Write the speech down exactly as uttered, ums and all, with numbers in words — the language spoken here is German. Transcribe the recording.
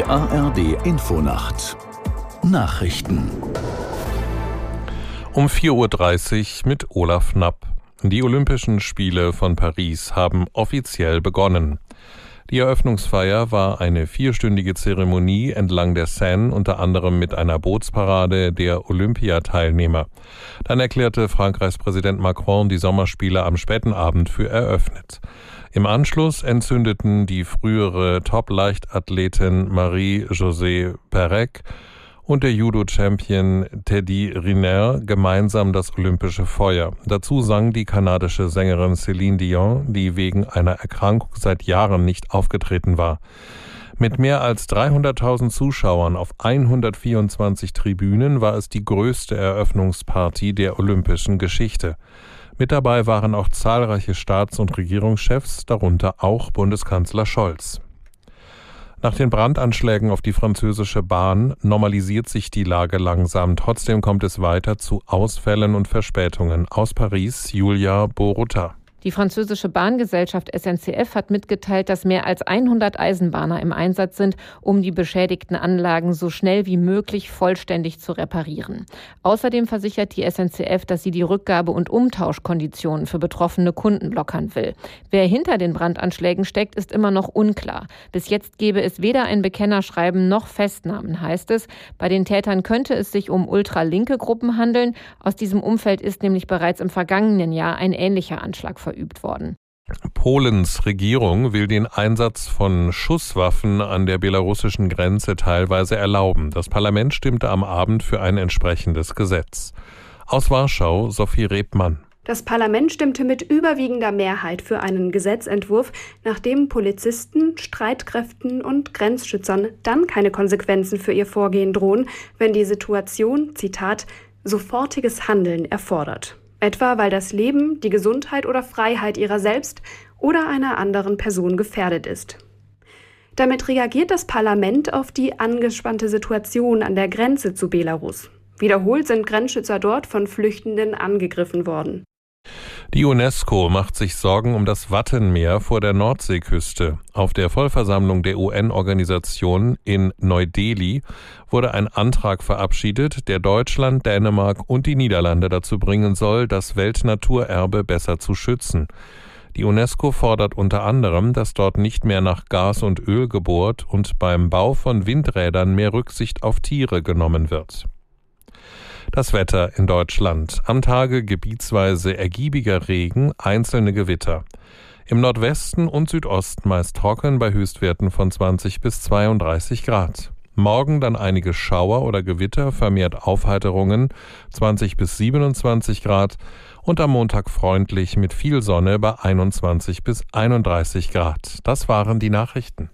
Die A R D Infonacht Nachrichten um vier Uhr dreißig mit Olaf Knapp. Die Olympischen Spiele von Paris haben offiziell begonnen. Die Eröffnungsfeier war eine vierstündige Zeremonie entlang der Seine, unter anderem mit einer Bootsparade der Olympiateilnehmer. Dann erklärte Frankreichs Präsident Macron die Sommerspiele am späten Abend für eröffnet. Im Anschluss entzündeten die frühere Top-Leichtathletin Marie-Josée Pérec und der Judo-Champion Teddy Riner gemeinsam das olympische Feuer. Dazu sang die kanadische Sängerin Céline Dion, die wegen einer Erkrankung seit Jahren nicht aufgetreten war. Mit mehr als dreihunderttausend Zuschauern auf hundertvierundzwanzig Tribünen war es die größte Eröffnungsparty der olympischen Geschichte. Mit dabei waren auch zahlreiche Staats- und Regierungschefs, darunter auch Bundeskanzler Scholz. Nach den Brandanschlägen auf die französische Bahn normalisiert sich die Lage langsam. Trotzdem kommt es weiter zu Ausfällen und Verspätungen. Aus Paris, Julia Borutta. Die französische Bahngesellschaft S N C F hat mitgeteilt, dass mehr als hundert Eisenbahner im Einsatz sind, um die beschädigten Anlagen so schnell wie möglich vollständig zu reparieren. Außerdem versichert die S N C F, dass sie die Rückgabe- und Umtauschkonditionen für betroffene Kunden lockern will. Wer hinter den Brandanschlägen steckt, ist immer noch unklar. Bis jetzt gebe es weder ein Bekennerschreiben noch Festnahmen, heißt es. Bei den Tätern könnte es sich um ultralinke Gruppen handeln. Aus diesem Umfeld ist nämlich bereits im vergangenen Jahr ein ähnlicher Anschlag verübt worden. Polens Regierung will den Einsatz von Schusswaffen an der belarussischen Grenze teilweise erlauben. Das Parlament stimmte am Abend für ein entsprechendes Gesetz. Aus Warschau, Sophie Rebmann. Das Parlament stimmte mit überwiegender Mehrheit für einen Gesetzentwurf, nachdem Polizisten, Streitkräften und Grenzschützern dann keine Konsequenzen für ihr Vorgehen drohen, wenn die Situation, Zitat, sofortiges Handeln erfordert. Etwa weil das Leben, die Gesundheit oder Freiheit ihrer selbst oder einer anderen Person gefährdet ist. Damit reagiert das Parlament auf die angespannte Situation an der Grenze zu Belarus. Wiederholt sind Grenzschützer dort von Flüchtenden angegriffen worden. Die UNESCO macht sich Sorgen um das Wattenmeer vor der Nordseeküste. Auf der Vollversammlung der U N-Organisation in Neu-Delhi wurde ein Antrag verabschiedet, der Deutschland, Dänemark und die Niederlande dazu bringen soll, das Weltnaturerbe besser zu schützen. Die UNESCO fordert unter anderem, dass dort nicht mehr nach Gas und Öl gebohrt und beim Bau von Windrädern mehr Rücksicht auf Tiere genommen wird. Das Wetter in Deutschland. Am Tage gebietsweise ergiebiger Regen, einzelne Gewitter. Im Nordwesten und Südosten meist trocken bei Höchstwerten von zwanzig bis zweiunddreißig Grad. Morgen dann einige Schauer oder Gewitter, vermehrt Aufheiterungen, zwanzig bis siebenundzwanzig Grad. Und am Montag freundlich mit viel Sonne bei einundzwanzig bis einunddreißig Grad. Das waren die Nachrichten.